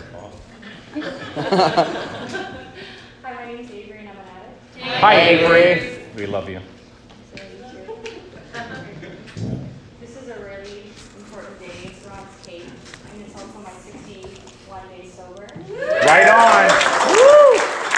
Hi, my name's Avery and I'm an addict. Hi, Avery. We love you. This is a really important day. It's Ron's cake, and it's also my 61 days sober. Right on. Woo!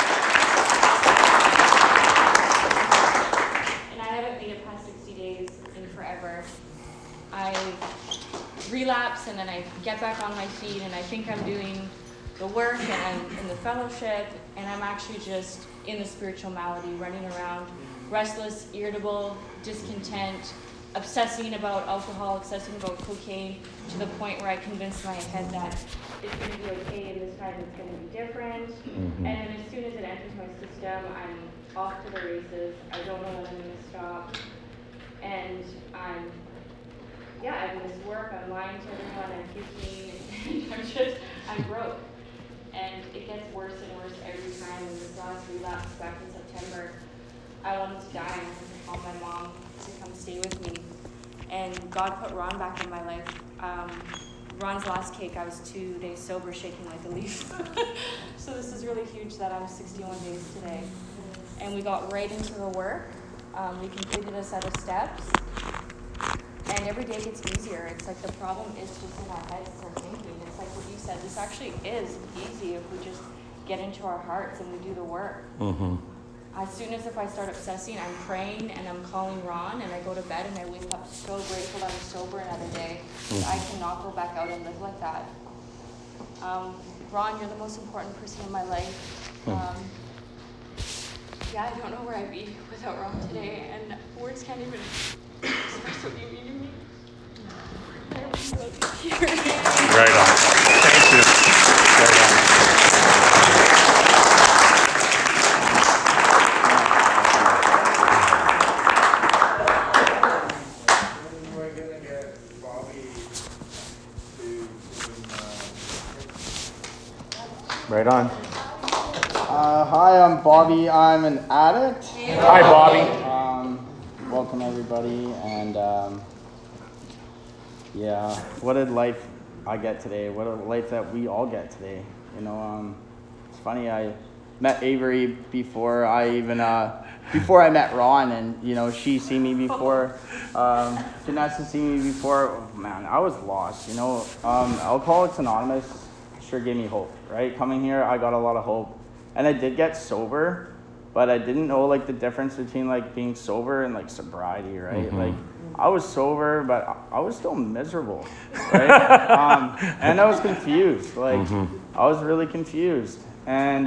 And I haven't made it past 60 days in forever. I relapse and then I get back on my feet and I think I'm doing the work and I'm in the fellowship and I'm actually just in the spiritual malady, running around, restless, irritable, discontent, obsessing about alcohol, obsessing about cocaine, to the point where I convinced my head that it's going to be okay and this time it's going to be different. Mm-hmm. And then as soon as it enters my system, I'm off to the races. I don't know when I'm going to stop. And I miss work, I'm lying to everyone, I'm puking, and I'm broke. And it gets worse and worse every time. And this last relapse back in September, I wanted to die and I had to call my mom to come stay with me. And God put Ron back in my life. Ron's last cake, I was 2 days sober, shaking like a leaf. So this is really huge that I'm 61 days today. And we got right into the work. We completed a set of steps. And every day gets easier. It's like the problem is just in our heads, it's our thinking. It's like what you said, this actually is easy if we just get into our hearts and we do the work. Mm-hmm. As soon as if I start obsessing, I'm praying and I'm calling Ron and I go to bed and I wake up so grateful that I'm sober another day. Mm-hmm. I cannot go back out and live like that. Ron, you're the most important person in my life. I don't know where I'd be without Ron today, and words can't even express what you mean to me. I really love you here. Right on. Thank you. Right on. We're gonna get Bobby to Right on. Hi, I'm Bobby. I'm an addict. Hi, Bobby. Welcome everybody, and what a life I get today. What a life that we all get today. You know, it's funny. I met Avery before I met Ron, and you know, she seen me before. Vanessa seen me before. Oh, man, I was lost. You know, Alcoholics Anonymous sure gave me hope. Right, coming here, I got a lot of hope. And I did get sober, but I didn't know like the difference between like being sober and like sobriety, right? Mm-hmm. Like I was sober, but I was still miserable, right? And I was confused. Like I was really confused, and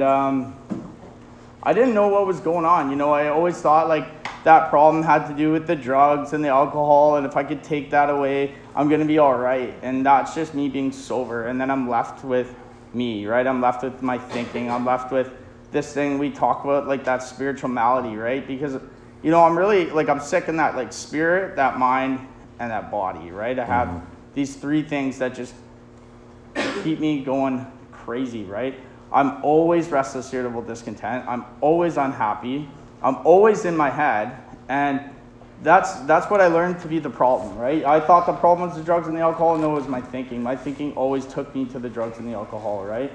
I didn't know what was going on. You know, I always thought like that problem had to do with the drugs and the alcohol, and if I could take that away, I'm gonna be all right. And that's just me being sober, and then I'm left with me, right? I'm left with my thinking. I'm left with this thing we talk about, like that spiritual malady, right? Because, you know, I'm really, like, I'm sick in that, like, spirit, that mind, and that body, right? I have these three things that just keep me going crazy, right? I'm always restless, irritable, discontent. I'm always unhappy. I'm always in my head, and that's what I learned to be the problem, right? I thought the problem was the drugs and the alcohol, and no, it was my thinking. My thinking always took me to the drugs and the alcohol, right?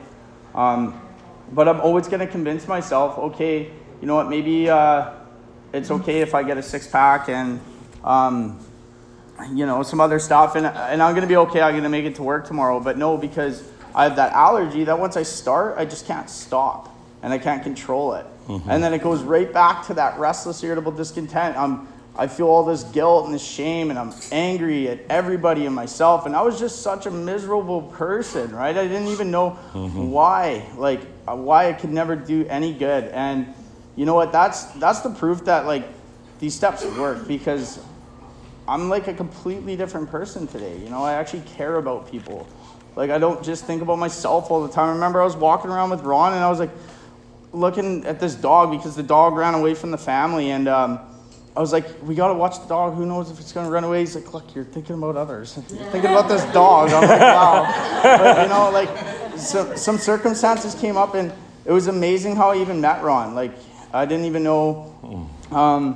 But I'm always going to convince myself, okay, you know what, maybe it's okay if I get a six-pack and, you know, some other stuff, and I'm going to be okay, I'm going to make it to work tomorrow. But no, because I have that allergy that once I start, I just can't stop, and I can't control it. And then it goes right back to that restless, irritable discontent. I feel all this guilt and this shame, and I'm angry at everybody and myself. And I was just such a miserable person, right? I didn't even know why I could never do any good. And you know what? That's the proof that like these steps work, because I'm like a completely different person today. You know, I actually care about people. Like I don't just think about myself all the time. I remember I was walking around with Ron, and I was like looking at this dog because the dog ran away from the family, and I was like, we got to watch the dog. Who knows if it's going to run away? He's like, look, you're thinking about others. You're thinking about this dog. I'm like, wow. But, you know, like, some circumstances came up, and it was amazing how I even met Ron. Like, I didn't even know.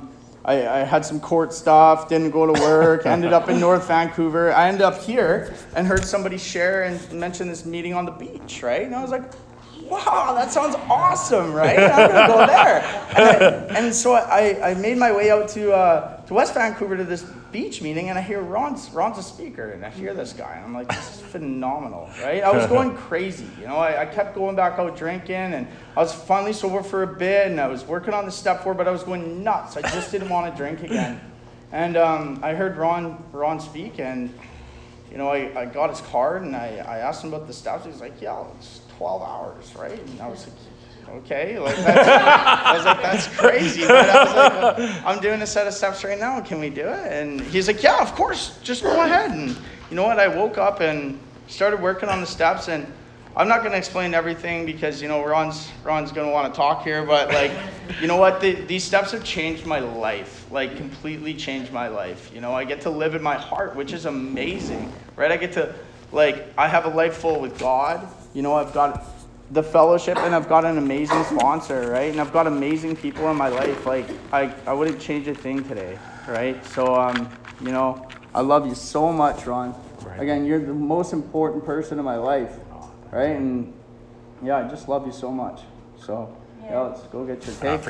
I had some court stuff, didn't go to work, ended up in North Vancouver. I ended up here and heard somebody share and mention this meeting on the beach, right? And I was like, wow, that sounds awesome, right? I'm gonna go there. And so I made my way out to West Vancouver to this beach meeting, and I hear Ron's a speaker, and I hear this guy, and I'm like, this is phenomenal, right? I was going crazy, you know. I kept going back out drinking, and I was finally sober for a bit, and I was working on the step forward, but I was going nuts. I just didn't want to drink again. And I heard Ron speak, and you know, I got his card, and I asked him about the steps. He was like, yeah, it's 12 hours, right? And I was like, okay, like I was like, that's crazy. But I was like, well, I'm doing a set of steps right now. Can we do it? And he's like, yeah, of course. Just go ahead. And you know what? I woke up and started working on the steps. And I'm not going to explain everything because, you know, Ron's going to want to talk here. But like, you know what? These steps have changed my life. Like completely changed my life. You know, I get to live in my heart, which is amazing, right? I get to, like, I have a life full with God. You know, I've got the fellowship, and I've got an amazing sponsor, right? And I've got amazing people in my life. Like, I wouldn't change a thing today, right? So, you know, I love you so much, Ron. Right. Again, you're the most important person in my life, right? And, yeah, I just love you so much. So, yeah, let's go get your cake.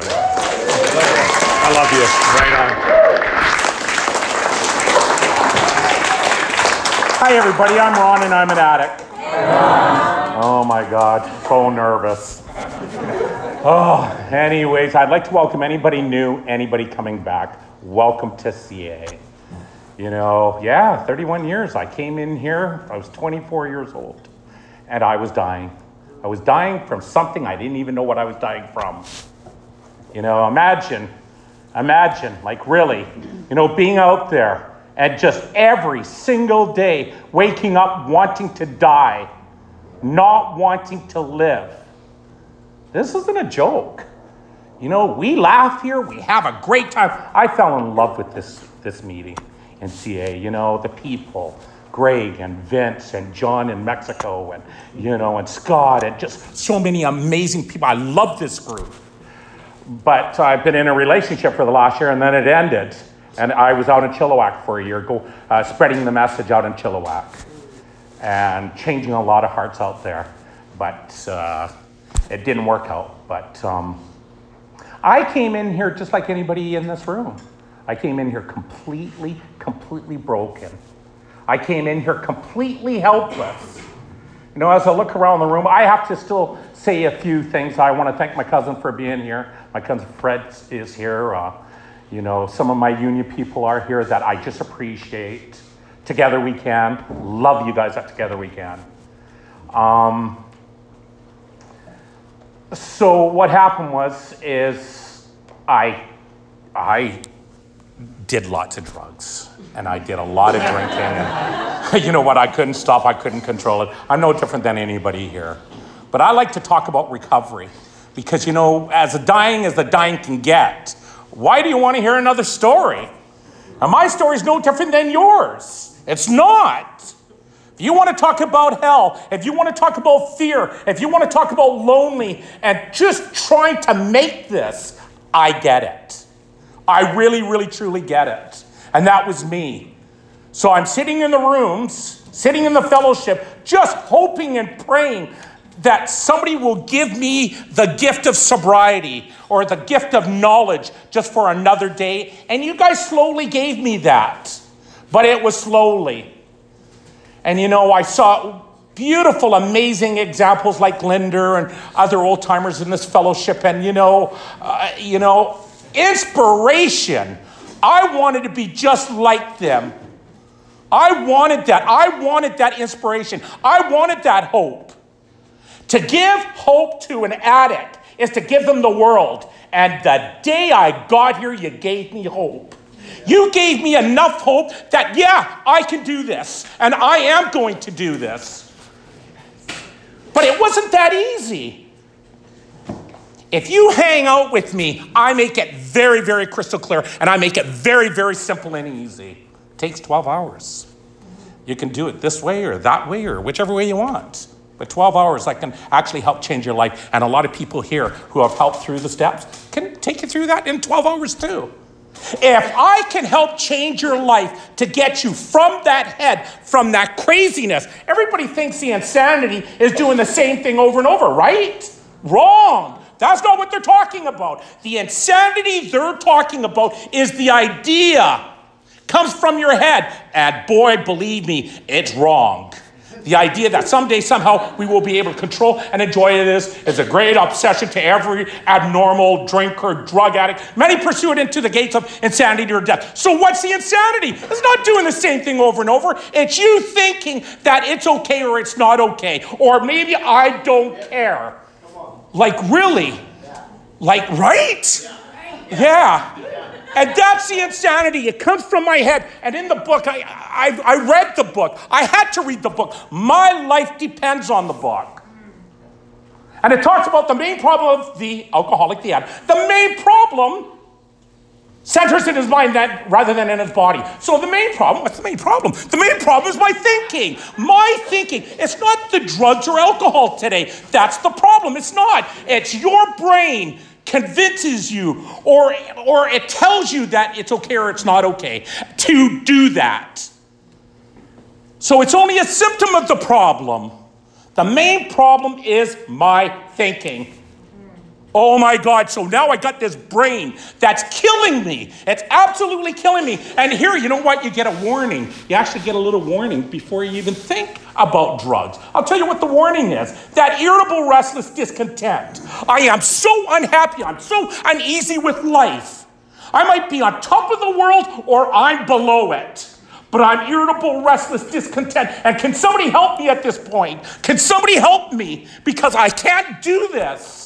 I love you. Right on. Hi, everybody. I'm Ron, and I'm an addict. Oh my God, so nervous. Oh, anyways, I'd like to welcome anybody new, anybody coming back. Welcome to CA. You know, yeah, 31 years. I came in here, I was 24 years old, and I was dying. I was dying from something I didn't even know what I was dying from. You know, imagine, like really, you know, being out there and just every single day waking up wanting to die, not wanting to live. This isn't a joke. You know, we laugh here, we have a great time. I fell in love with this meeting in CA, you know, the people, Greg and Vince and John in Mexico and, you know, and Scott and just so many amazing people. I love this group. But I've been in a relationship for the last year and then it ended. And I was out in Chilliwack for a year, spreading the message out in Chilliwack and changing a lot of hearts out there. But it didn't work out. But I came in here just like anybody in this room. I came in here completely broken. I came in here completely helpless. You know, as I look around the room, I have to still say a few things. I want to thank my cousin for being here. My cousin Fred is here. You know, some of my union people are here that I just appreciate. Together we can. Love you guys at Together We Can. So what happened is I did lots of drugs and I did a lot of drinking and you know what, I couldn't stop, I couldn't control it. I'm no different than anybody here. But I like to talk about recovery because, you know, as the dying can get, why do you want to hear another story? And my story is no different than yours. It's not. If you want to talk about hell, if you want to talk about fear, if you want to talk about lonely and just trying to make this, I get it. I really, truly get it. And that was me. So I'm sitting in the rooms, sitting in the fellowship, just hoping and praying that somebody will give me the gift of sobriety or the gift of knowledge just for another day. And you guys slowly gave me that. But it was slowly. And you know, I saw beautiful, amazing examples like Linda and other old timers in this fellowship. And you know, inspiration. I wanted to be just like them. I wanted that. I wanted that inspiration. I wanted that hope. To give hope to an addict is to give them the world. And the day I got here, you gave me hope. You gave me enough hope that, yeah, I can do this. And I am going to do this. But it wasn't that easy. If you hang out with me, I make it very, very crystal clear. And I make it very, very simple and easy. It takes 12 hours. You can do it this way or that way or whichever way you want. But 12 hours, that can actually help change your life. And a lot of people here who have helped through the steps can take you through that in 12 hours too. If I can help change your life to get you from that head, from that craziness, everybody thinks the insanity is doing the same thing over and over, right? Wrong. That's not what they're talking about. The insanity they're talking about is the idea. Comes from your head. And boy, believe me, it's wrong. The idea that someday, somehow, we will be able to control and enjoy this is a great obsession to every abnormal drinker, drug addict. Many pursue it into the gates of insanity or death. So what's the insanity? It's not doing the same thing over and over. It's you thinking that it's okay or it's not okay. Or maybe I don't care. Like, really? Like, right? Yeah. And that's the insanity. It comes from my head. And in the book, I read the book. I had to read the book. My life depends on the book. And it talks about the main problem of the alcoholic, the addict. The main problem centers in his mind rather than in his body. So the main problem, what's the main problem? The main problem is my thinking. My thinking. It's not the drugs or alcohol today. That's the problem. It's not. It's your brain convinces you or it tells you that it's okay or it's not okay to do that. So it's only a symptom of the problem. The main problem is my thinking. Oh my God, so now I got this brain that's killing me. It's absolutely killing me. And here, you know what? You get a warning. You actually get a little warning before you even think about drugs. I'll tell you what the warning is. That irritable, restless discontent. I am so unhappy. I'm so uneasy with life. I might be on top of the world or I'm below it. But I'm irritable, restless, discontent. And can somebody help me at this point? Can somebody help me? Because I can't do this.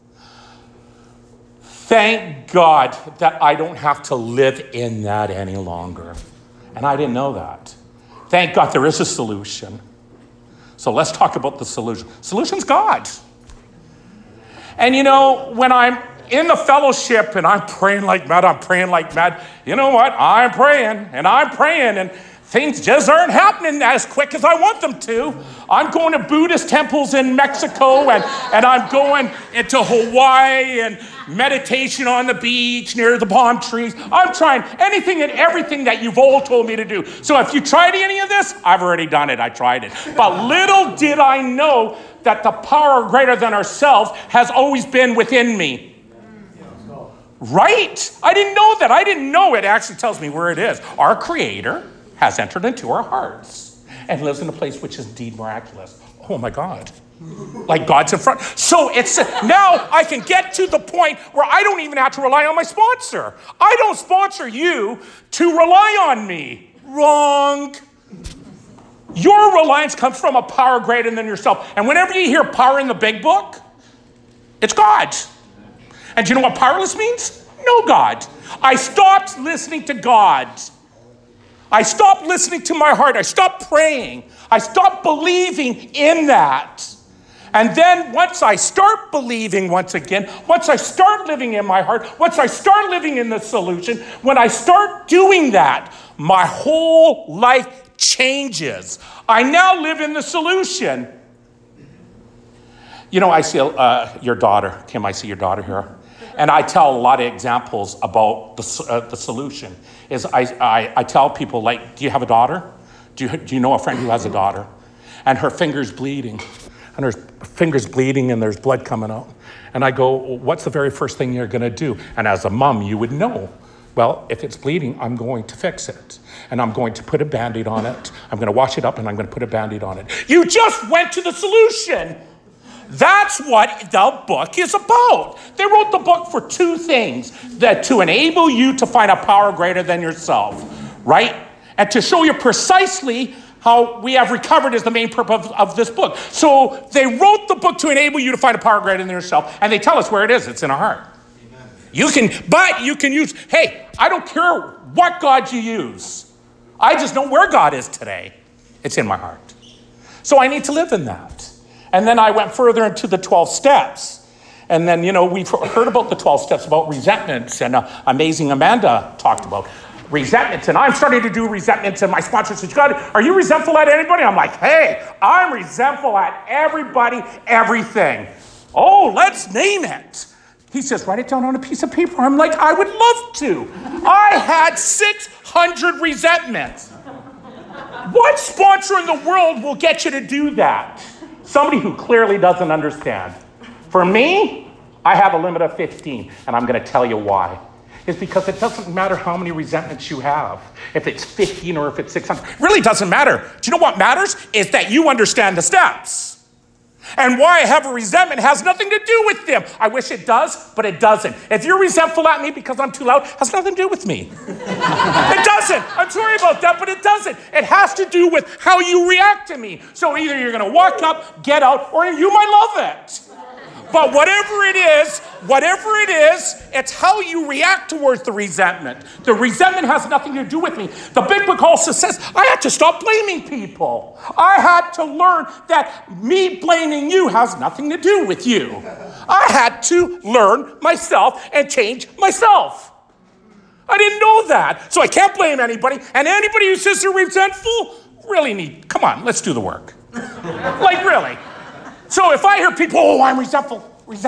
Thank God that I don't have to live in that any longer. And I didn't know that. Thank God there is a solution. So let's talk about the solution. Solution's God. And you know, when I'm in the fellowship and I'm praying like mad, you know what? I'm praying and things just aren't happening as quick as I want them to. I'm going to Buddhist temples in Mexico and I'm going into Hawaii and meditation on the beach near the palm trees. I'm trying anything and everything that you've all told me to do. So if you tried any of this, I've already done it. I tried it. But little did I know that the power greater than ourselves has always been within me. Right? I didn't know that. I didn't know it actually tells me where it is. Our Creator has entered into our hearts and lives in a place which is indeed miraculous. Oh my God. Like God's in front. So it's now I can get to the point where I don't even have to rely on my sponsor. I don't sponsor you to rely on me. Wrong. Your reliance comes from a power greater than yourself. And whenever you hear power in the big book, it's God. And do you know what powerless means? No God. I stopped listening to God. I stopped listening to my heart. I stopped praying. I stopped believing in that. And then once I start believing once again, once I start living in my heart, once I start living in the solution, when I start doing that, my whole life changes. I now live in the solution. You know, I see your daughter. Kim, I see your daughter here. And I tell a lot of examples about the solution. Is I tell people, like, do you have a daughter? Do you know a friend who has a daughter? And her finger's bleeding. And her finger's bleeding and there's blood coming out. And I go, what's the very first thing you're going to do? And as a mom, you would know. Well, if it's bleeding, I'm going to fix it. And I'm going to put a Band-Aid on it. I'm going to wash it up and I'm going to put a Band-Aid on it. You just went to the solution. That's what the book is about. They wrote the book for two things. That to enable you to find a power greater than yourself, right? And to show you precisely how we have recovered is the main purpose of this book. So they wrote the book to enable you to find a power greater than yourself. And they tell us where it is. It's in our heart. You can use, hey, I don't care what God you use. I just know where God is today. It's in my heart. So I need to live in that. And then I went further into the 12 steps. And then, you know, we've heard about the 12 steps about resentments, and Amazing Amanda talked about resentments. And I'm starting to do resentments, and my sponsor says, God, are you resentful at anybody? I'm like, hey, I'm resentful at everybody, everything. Oh, let's name it. He says, write it down on a piece of paper. I'm like, I would love to. I I had 600 resentments. What sponsor in the world will get you to do that? Somebody who clearly doesn't understand. For me, I have a limit of 15, and I'm going to tell you why. It's because it doesn't matter how many resentments you have. If it's 15 or if it's 600, it really doesn't matter. Do you know what matters? Is that you understand the steps. And why I have a resentment has nothing to do with them. I wish it does, but it doesn't. If you're resentful at me because I'm too loud, it has nothing to do with me. It doesn't. I'm sorry about that, but it doesn't. It has to do with how you react to me. So either you're going to walk up, get out, or you might love it. But whatever it is, it's how you react towards the resentment. The resentment has nothing to do with me. The Big Book also says I had to stop blaming people. I had to learn that me blaming you has nothing to do with you. I had to learn myself and change myself. I didn't know that. So I can't blame anybody. And anybody who says they're resentful, come on, let's do the work. Like, really. So if I hear people, oh, I'm resentful,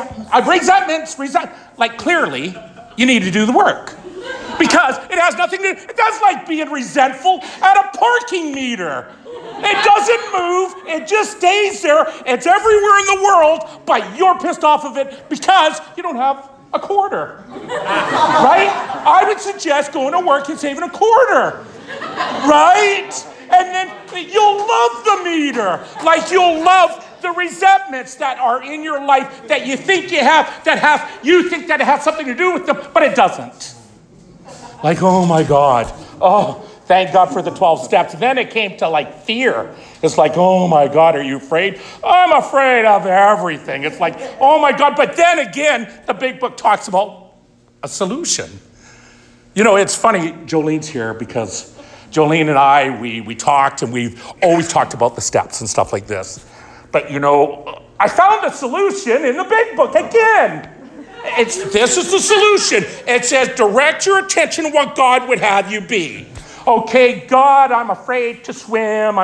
like, clearly, you need to do the work. Because that's like being resentful at a parking meter. It doesn't move, it just stays there. It's everywhere in the world, but you're pissed off of it because you don't have a quarter. Right? I would suggest going to work and saving a quarter. Right? And then you'll love the meter, like you'll love the resentments that are in your life that you think you have, you think that it has something to do with them, but it doesn't. Like, oh my God. Oh, thank God for the 12 steps. Then it came to like fear. It's like, oh my God, are you afraid? I'm afraid of everything. It's like, oh my God. But then again, the Big Book talks about a solution. You know, it's funny, Jolene's here because Jolene and I, we talked, and we've always talked about the steps and stuff like this. But, you know, I found the solution in the Big Book again. This is the solution. It says, direct your attention to what God would have you be. Okay, God, I'm afraid to swim.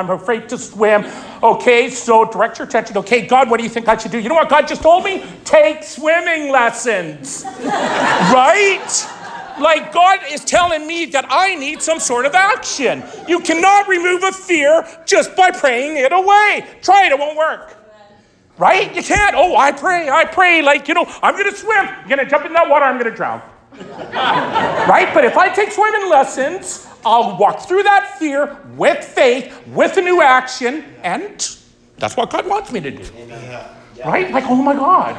Okay, so direct your attention. Okay, God, what do you think I should do? You know what God just told me? Take swimming lessons. Right? Like, God is telling me that I need some sort of action. You cannot remove a fear just by praying it away. Try it, it won't work. Right? You can't. Oh, I pray. Like, you know, I'm going to swim. I'm going to jump in that water. I'm going to drown. Right? But if I take swimming lessons, I'll walk through that fear with faith, with a new action, and that's what God wants me to do. Right? Like, oh my God.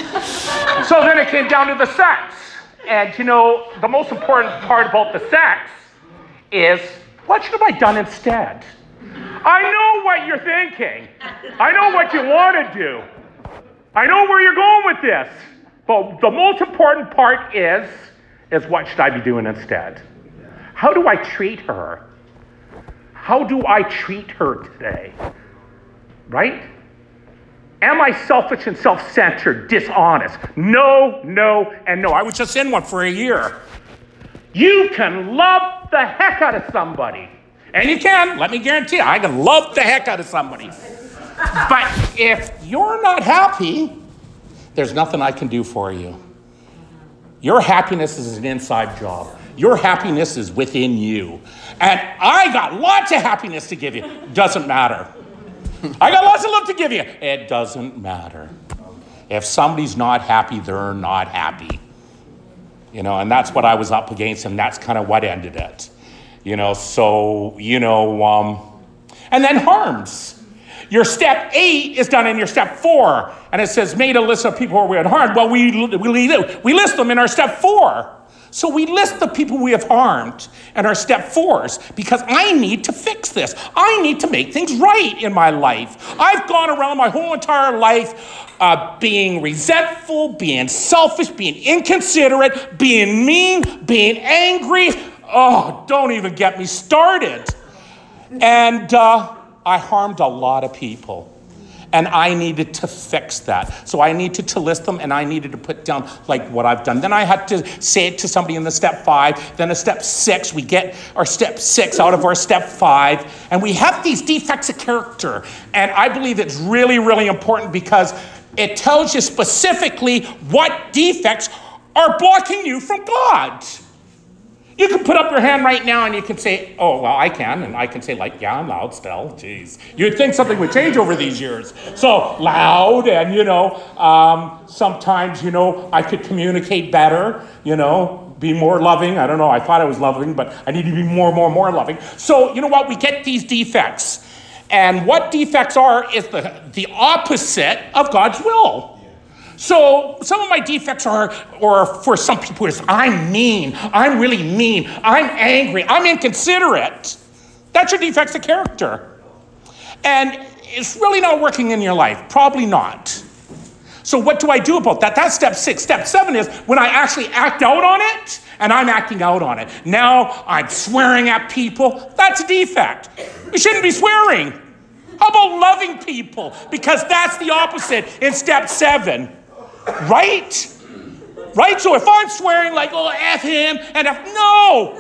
So then it came down to the sex. And, you know, the most important part about the sex is, what should have I done instead? I know what you're thinking. I know what you want to do. I know where you're going with this. But the most important part is what should I be doing instead? How do I treat her? How do I treat her today? Right? Am I selfish and self-centered, dishonest? No, and no. I was just in one for a year. You can love the heck out of somebody. And you can, let me guarantee you, I can love the heck out of somebody. But if you're not happy, there's nothing I can do for you. Your happiness is an inside job. Your happiness is within you. And I got lots of happiness to give you. Doesn't matter. I got lots of love to give you. It doesn't matter. If somebody's not happy, they're not happy. You know, and that's what I was up against, and that's kind of what ended it. You know, so, you know, and then harms. Your step 8 is done in your step 4, and it says, made a list of people who we had harmed. Well, we list them in our step 4. So we list the people we have harmed in our step 4s because I need to fix this. I need to make things right in my life. I've gone around my whole entire life being resentful, being selfish, being inconsiderate, being mean, being angry. Oh, don't even get me started. And I harmed a lot of people. And I needed to fix that. So I needed to list them, and I needed to put down like what I've done. Then I had to say it to somebody in the step 5, then a step 6. We get our step 6 out of our step 5. And we have these defects of character. And I believe it's really, really important because it tells you specifically what defects are blocking you from God. You can put up your hand right now and you can say, oh, well, I can. And I can say, like, yeah, I'm loud still. Jeez. You'd think something would change over these years. So loud and, sometimes, I could communicate better, be more loving. I don't know. I thought I was loving, but I need to be more loving. So, you know what? We get these defects. And what defects are is the opposite of God's will. So some of my defects are, or for some people, is I'm mean. I'm really mean. I'm angry. I'm inconsiderate. That's your defects of character. And it's really not working in your life. Probably not. So what do I do about that? That's step 6. Step 7 is when I actually act out on it, and I'm acting out on it. Now I'm swearing at people. That's a defect. You shouldn't be swearing. How about loving people? Because that's the opposite in step 7. Right? So if I'm swearing like, oh, F him, and no.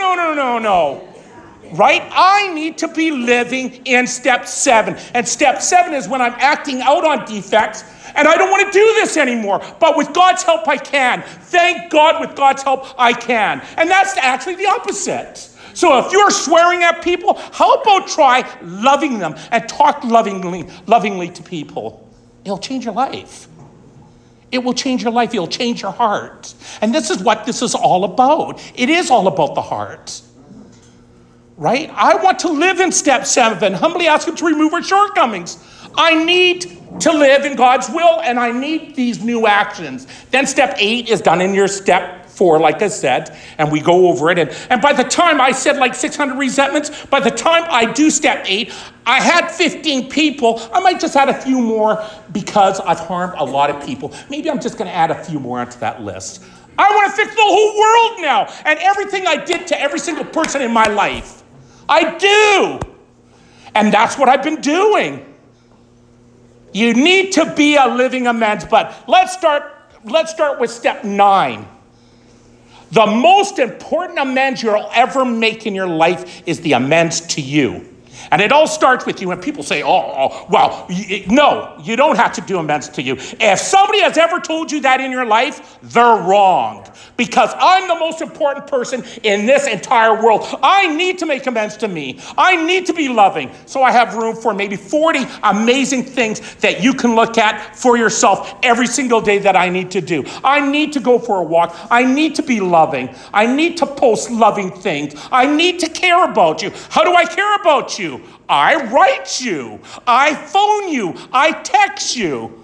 Right? I need to be living in step 7. And step 7 is when I'm acting out on defects, and I don't want to do this anymore. But with God's help, I can. Thank God with God's help, I can. And that's actually the opposite. So if you're swearing at people, how about try loving them and talk lovingly to people? It'll change your life. It will change your life. It'll change your heart. And this is what this is all about. It is all about the heart. Right? I want to live in step 7. Humbly ask him to remove our shortcomings. I need to live in God's will, and I need these new actions. Then step 8 is done in your step 4, like I said, and we go over it. And by the time I said like 600 resentments, by the time I do step 8, I had 15 people. I might just add a few more because I've harmed a lot of people. Maybe I'm just going to add a few more onto that list. I want to fix the whole world now, and everything I did to every single person in my life. I do. And that's what I've been doing. You need to be a living amends, but let's start with step 9. The most important amends you'll ever make in your life is the amends to you. And it all starts with you. And people say, no, you don't have to do amends to you. If somebody has ever told you that in your life, they're wrong. Because I'm the most important person in this entire world. I need to make amends to me. I need to be loving. So I have room for maybe 40 amazing things that you can look at for yourself every single day that I need to do. I need to go for a walk. I need to be loving. I need to post loving things. I need to care about you. How do I care about you? I write you. I phone you. I text you.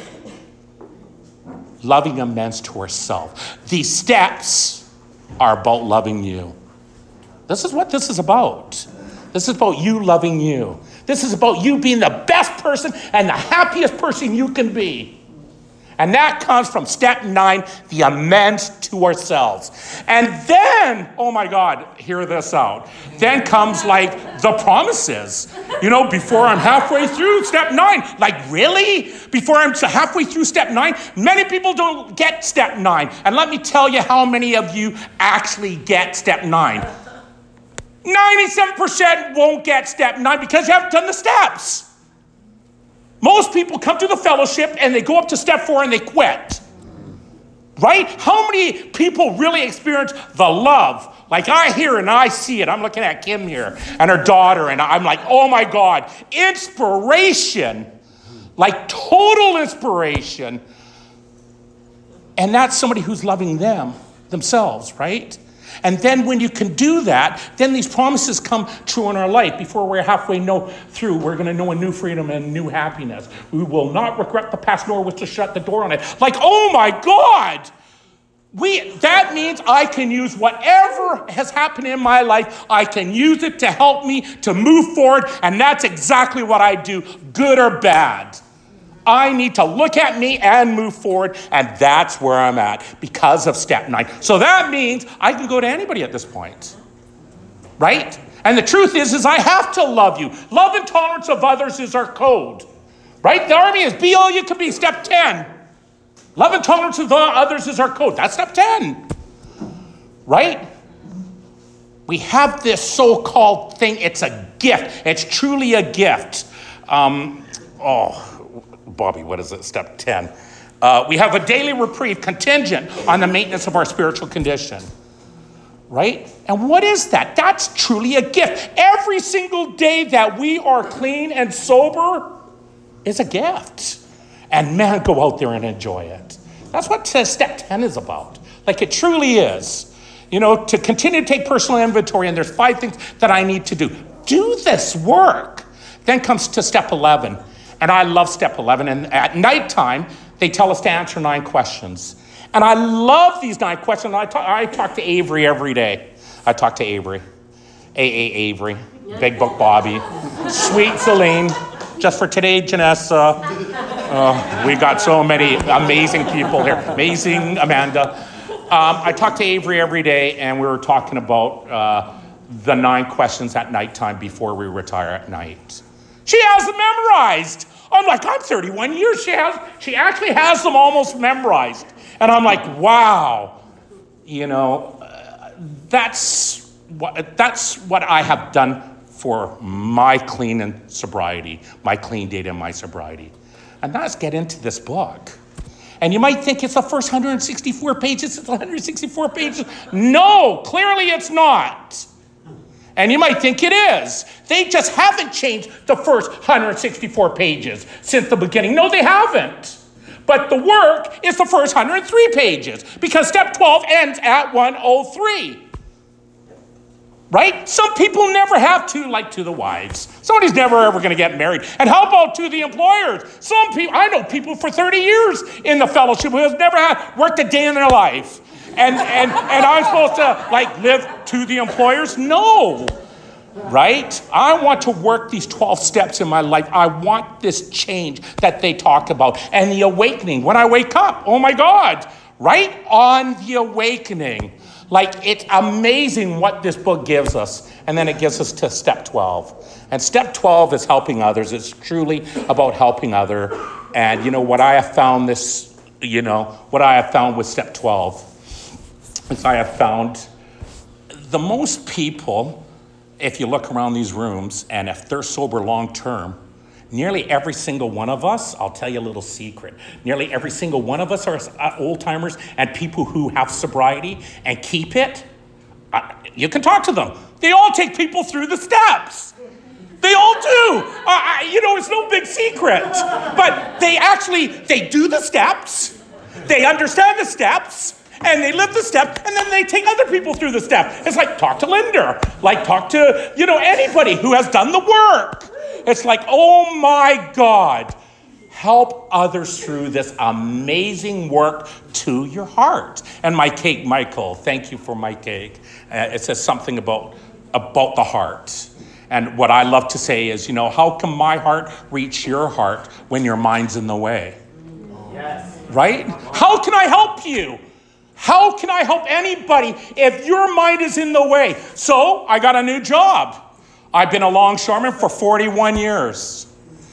Loving amends to ourselves. These steps are about loving you. This is what this is about. This is about you loving you. This is about you being the best person and the happiest person you can be. And that comes from step 9, the amends to ourselves. And then, oh my God, hear this out. Then comes like the promises. Before I'm halfway through step 9. Like, really? Before I'm halfway through step 9? Many people don't get step 9. And let me tell you how many of you actually get step 9. 97% won't get step 9 because you haven't done the steps. Most people come to the fellowship and they go up to step 4 and they quit. Right? How many people really experience the love? Like I hear and I see it. I'm looking at Kim here and her daughter and I'm like, oh my God, inspiration. Like total inspiration. And that's somebody who's loving themselves, right? And then when you can do that, then these promises come true in our life. Before we're halfway through, we're going to know a new freedom and new happiness. We will not regret the past, nor wish to shut the door on it. Like, oh my God! That means I can use whatever has happened in my life, I can use it to help me to move forward, and that's exactly what I do, good or bad. I need to look at me and move forward, and that's where I'm at because of step 9. So that means I can go to anybody at this point, right? And the truth is I have to love you. Love and tolerance of others is our code, right? The army is be all you can be, step 10. Love and tolerance of others is our code. That's step 10, right? We have this so-called thing. It's a gift. It's truly a gift. Bobby, what is it? Step 10. We have a daily reprieve contingent on the maintenance of our spiritual condition. right? And what is that? That's truly a gift. Every single day that we are clean and sober is a gift. And man, go out there and enjoy it. That's what step 10 is about. Like, it truly is. You know, to continue to take personal inventory, and there's 5 things that I need to do. Do this work. Then comes to step 11. And I love step 11. And at nighttime, they tell us to answer 9 questions. And I love these 9 questions. I talk to Avery every day. I talk to Avery. Avery. Big Book Bobby. Sweet Celine. Just for today, Janessa. We got so many amazing people here. Amazing Amanda. I talk to Avery every day, and we were talking about the 9 questions at nighttime before we retire at night. She has them memorized. I'm like, I'm 31 years. She actually has them almost memorized. And I'm like, wow. You know, that's what I have done for my clean and sobriety, my clean date and my sobriety. And let's get into this book. And you might think it's the first 164 pages. It's 164 pages. No, clearly it's not. And you might think it is. They just haven't changed the first 164 pages since the beginning. No, they haven't. But the work is the first 103 pages because step 12 ends at 103. Right? Some people never have to, like to the wives. Somebody's never ever going to get married. And how about to the employers? Some people, I know people for 30 years in the fellowship who have never worked a day in their life. And I'm supposed to like live to the employers? No. Right? I want to work these 12 steps in my life. I want this change that they talk about. And the awakening. When I wake up, oh my God. Right? On the awakening. Like, it's amazing what this book gives us. And then it gives us to step 12. And step 12 is helping others. It's truly about helping other. And you know what I have found with step 12 is I have found the most people, if you look around these rooms, and if they're sober long term, nearly every single one of us, I'll tell you a little secret, nearly every single one of us are old timers and people who have sobriety and keep it. You can talk to them. They all take people through the steps. They all do. It's no big secret. But they do the steps. They understand the steps. And they live the steps, and then they take other people through the steps. It's like, talk to Linda. Like, talk to, anybody who has done the work. It's like, oh my God, help others through this amazing work to your heart. And my cake, Michael, thank you for my cake. It says something about the heart. And what I love to say is, how can my heart reach your heart when your mind's in the way? Yes. Right? How can I help you? How can I help anybody if your mind is in the way? So I got a new job. I've been a longshoreman for 41 years.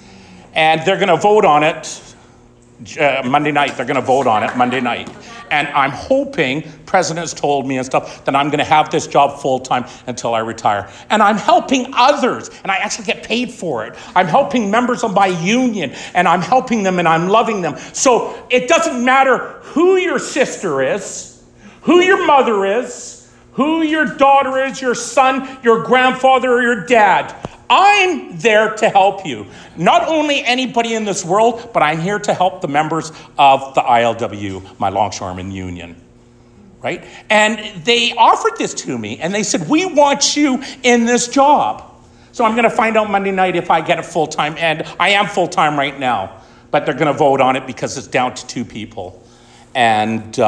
And they're going to vote on it Monday night. They're going to vote on it Monday night. And I'm hoping, President's told me and stuff, that I'm going to have this job full-time until I retire. And I'm helping others, and I actually get paid for it. I'm helping members of my union, and I'm helping them, and I'm loving them. So it doesn't matter who your sister is, who your mother is, who your daughter is, your son, your grandfather, or your dad. I'm there to help you. Not only anybody in this world, but I'm here to help the members of the ILW, my longshoreman union, right? And they offered this to me, and they said, we want you in this job. So I'm going to find out Monday night if I get it full-time, and I am full-time right now, but they're going to vote on it because it's down to 2 people. And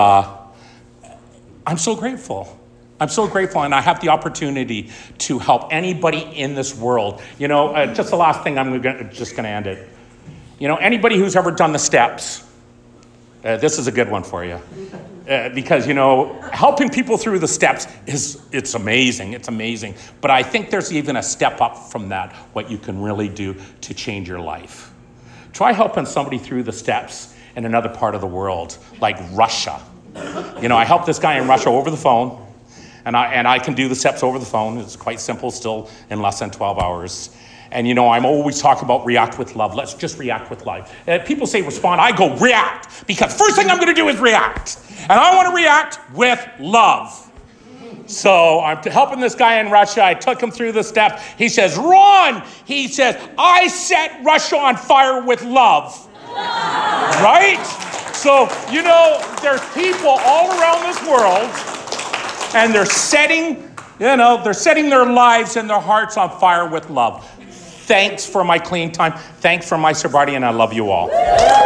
I'm so grateful. I'm so grateful, and I have the opportunity to help anybody in this world. Just the last thing, I'm just going to end it. Anybody who's ever done the steps, this is a good one for you. Because, helping people through the steps it's amazing. It's amazing. But I think there's even a step up from that, what you can really do to change your life. Try helping somebody through the steps in another part of the world, like Russia. I helped this guy in Russia over the phone. And I can do the steps over the phone. It's quite simple still in less than 12 hours. And I'm always talking about react with love. Let's just react with love. People say respond. I go react because first thing I'm going to do is react. And I want to react with love. So I'm helping this guy in Russia. I took him through the steps. He says, Ron, he says, I set Russia on fire with love. Right? So, you know, there's people all around this world, and they're setting their lives and their hearts on fire with love. Thanks for my clean time. Thanks for my sobriety, and I love you all.